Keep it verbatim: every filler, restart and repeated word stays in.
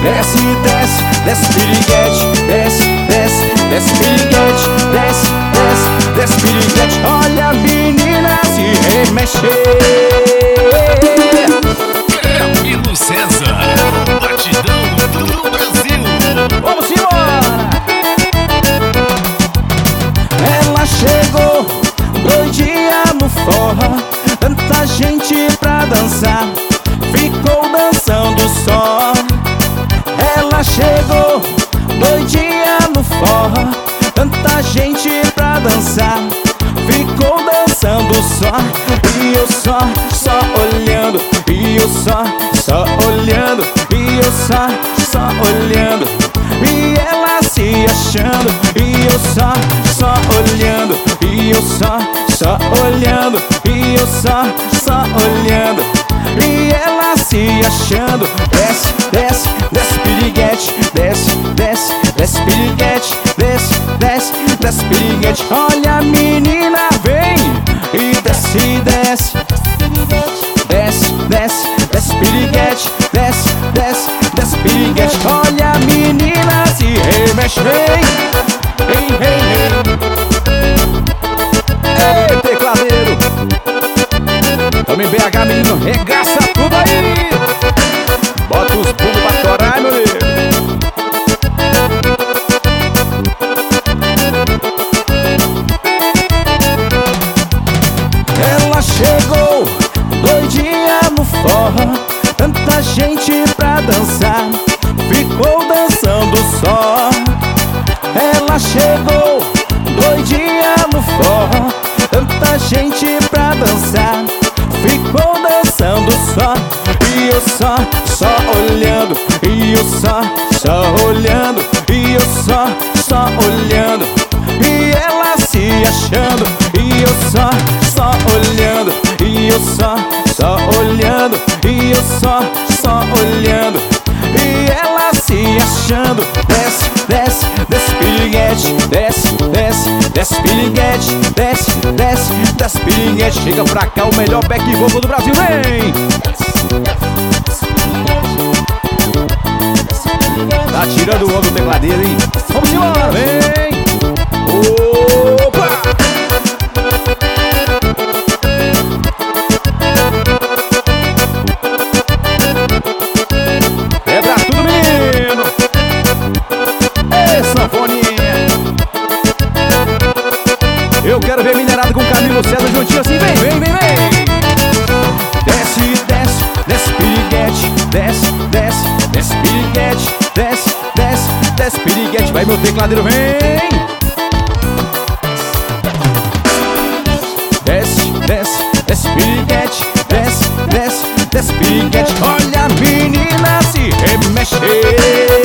Desce, desce, desce piriguete. Desce, desce, desce piriguete. Desce, desce, desce piriguete. Olha a menina se remexer. Camilo César, batidão do Brasil. Vamos embora! Ela chegou doidinha no forró, tanta gente pra dançar, ficou dançando só. Ela chegou doidinha no forró, tanta gente pra dançar, ficou dançando só. E eu só, só olhando, e eu só, só olhando, e eu só, só olhando, e ela se achando, e eu só, só olhando, e eu só, só olhando, e eu só, só olhando, e ela se achando. Desce, desce, desce piriguete. Desce, desce, desce piriguete. Desce, desce, desce piriguete. Olha a menina vem e desce, desce. Desce, desce, desce piriguete. Desce, desce, desce piriguete. Olha a menina se remexe. Vem, vem, vem, vem. Ei, tecladeiro, tamo em B H, menino, regaça tudo aí. Bota os pulos pra torar, meu amigo. Ela chegou doidinha no forró, tanta gente pra dançar, ficou dançando só. Ela chegou doidinha no forró, tanta gente pra dançar, ficou dançando só. E eu só, só olhando, e eu só, só olhando, e eu só, só olhando, e ela se achando. E eu só, só olhando, e eu só, só olhando, e eu só, só olhando, e ela se achando. Desce, desce, desce piriguete. Desce, desce, desce piriguete. Desce, desce, desce piriguete. Chega pra cá o melhor back vocal do Brasil, vem! Tá tirando o ombro do tecladeiro, hein? Vamos embora, vem! Opa! Quebra tudo, menino! Ei, sanfoninha! Eu quero ver minerado com Camilo César juntinho assim, vem, vem, vem, vem! Desce, desce, desce piriguete. Desce, desce, desce piriguete. Desce, desce, desce piriguete. Vai, meu tecladeiro, vem! Desce, desce, desce piriguete. Desce, desce, desce piriguete. Olha a menina se remexer.